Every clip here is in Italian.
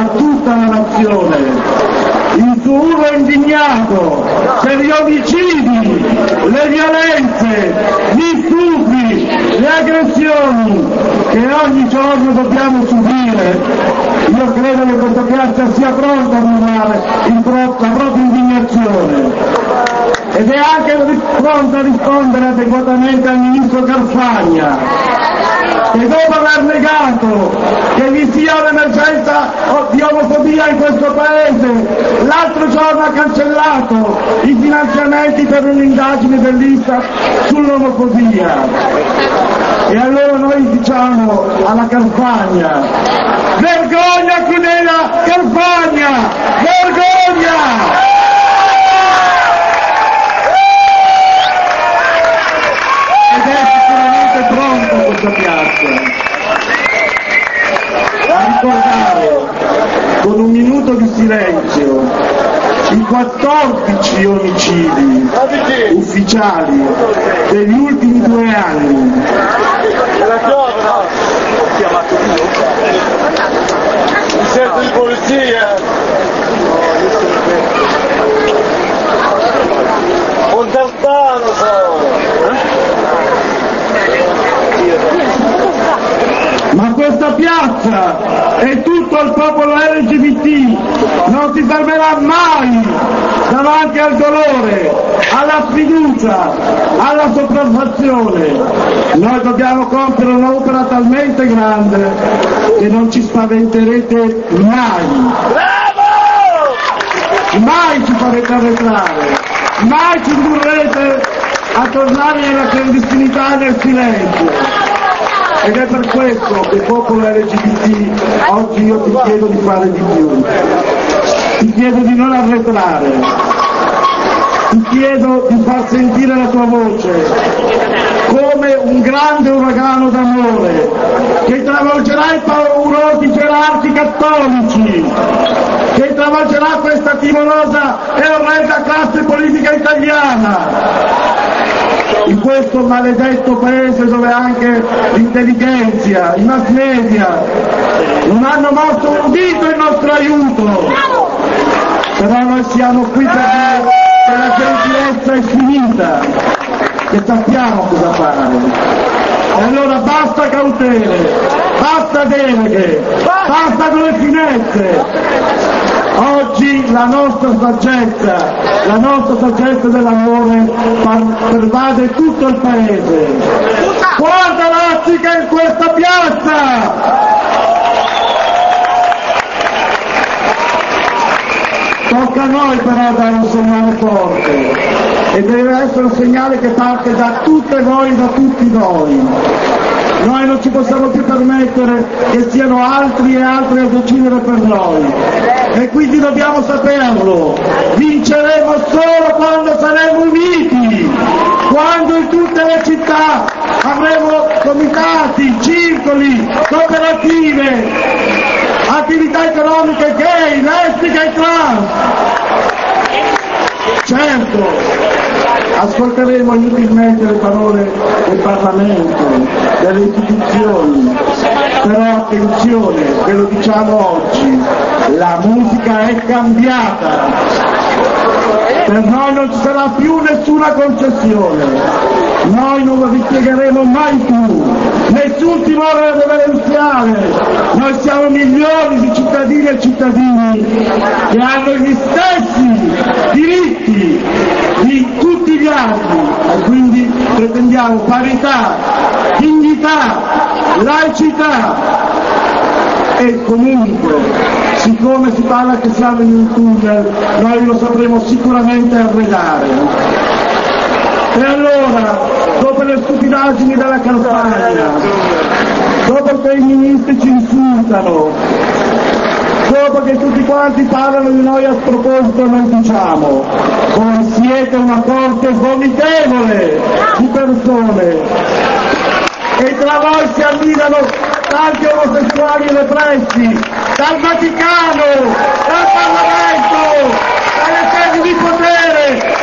a tutta la nazione. Il suo urlo indignato per gli omicidi, le violenze, gli stupri, le aggressioni che ogni giorno dobbiamo subire. Io credo che questa piazza sia pronta a urlare la propria indignazione ed è anche pronta a rispondere adeguatamente al ministro Carfagna, che dopo aver negato che vi sia un'emergenza di omofobia in questo paese, l'altro giorno ha cancellato i finanziamenti per un'indagine dell'ISTAT sull'omofobia. E allora noi diciamo alla Carfagna: vergogna Cunela Carfagna! Vergogna! Ed è sicuramente pronta questa piazza a ricordare con un minuto di silenzio i 14 omicidi ufficiali degli ultimi 2 anni. Distretto di polizia, Montalbano, ma questa piazza e tutto il popolo LGBT non si fermerà mai davanti al dolore, alla sfiducia, alla sopraffazione. Noi dobbiamo compiere un'opera talmente grande che non ci spaventerete mai. Mai ci farete arretrare, mai ci indurrete a tornare nella clandestinità e nel silenzio. Ed è per questo che il popolo LGBT oggi io ti chiedo di fare di più, ti chiedo di non arretrare, ti chiedo di far sentire la tua voce come un grande uragano d'amore che travolgerà i paurosi gerarchi cattolici, che travolgerà questa timorosa e orrenda classe politica italiana, in questo maledetto paese dove anche l'intelligenza, i mass media non hanno mosso un dito in nostro aiuto. Però noi siamo qui per dire che la gentilezza è finita, che sappiamo cosa fare. E allora basta cautele, basta deleghe, basta con le finezze. Oggi la nostra saggezza dell'amore pervade tutto il paese. Guarda l'Africa in questa piazza! Tocca a noi però dare un segnale forte e deve essere un segnale che parte da tutte voi, da tutti noi. Noi non ci possiamo più permettere che siano altri e altri a decidere per noi e quindi dobbiamo saperlo. Vinceremo solo quando saremo uniti, quando in tutte le città avremo comitati, circoli, cooperative, attività economiche gay, lesbiche e trans. Certo, ascolteremo inutilmente le parole del Parlamento, delle istituzioni, però attenzione, ve lo diciamo oggi, la musica è cambiata. Per noi non ci sarà più nessuna concessione, noi non lo rispiegheremo mai più, nessun timore reverenziale, noi siamo milioni di cittadini e cittadini che hanno gli stessi diritti di tutti gli altri e quindi pretendiamo parità, dignità, laicità. E comunque, siccome si parla che siamo in un tunnel, noi lo sapremo sicuramente arredare. E allora, dopo le stupidaggini della campagna, dopo che i ministri ci insultano, dopo che tutti quanti parlano di noi a sproposito, noi diciamo: voi siete una corte vomitevole di persone e tra voi si annidano tanti omosessuali e repressi, dal Vaticano, dal Parlamento, dalle sedi di potere,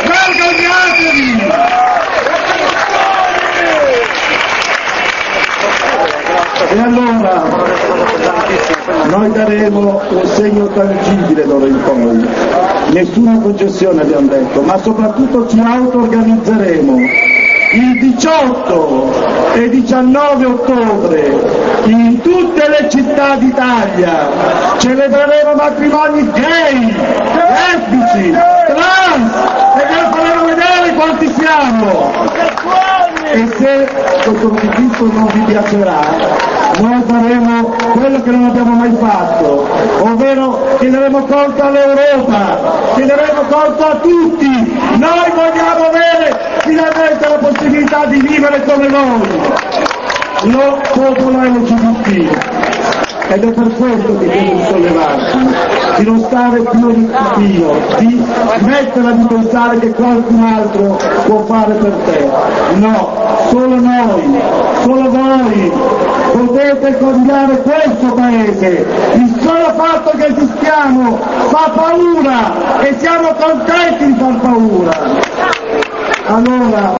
vergognatevi! E allora noi daremo un segno tangibile d'ora in poi, nessuna concessione abbiamo detto, ma soprattutto ci auto-organizzeremo. Il 18 e 19 ottobre in tutte le città d'Italia celebreremo matrimoni gay, lesbici, trans e vi faremo vedere quanti siamo. E se questo manifesto non vi piacerà, noi faremo quello che non abbiamo mai fatto, ovvero chiederemo conto all'Europa, chiederemo conto a tutti. Noi vogliamo avere finalmente la possibilità di vivere come noi, lo popolo LGBT. Ed è per questo che devo sollevarci, di non stare più in cammino, di smetterla di pensare che qualcun altro può fare per te. No, solo noi, solo voi potete cambiare questo paese. Il solo fatto che esistiamo fa paura e siamo contenti di far paura. Allora